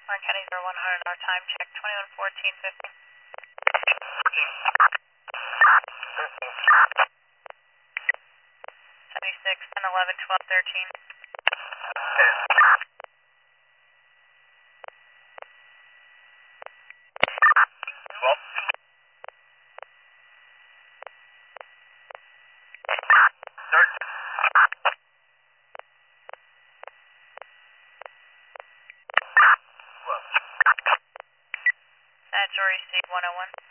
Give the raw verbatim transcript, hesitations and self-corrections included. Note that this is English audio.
Mark Kenny zero one hundred, our time check twenty-one fourteen fifty. seventy-six, ten, eleven, twelve, thirteen. twelve. thirteen. That's Rory Steve one oh one.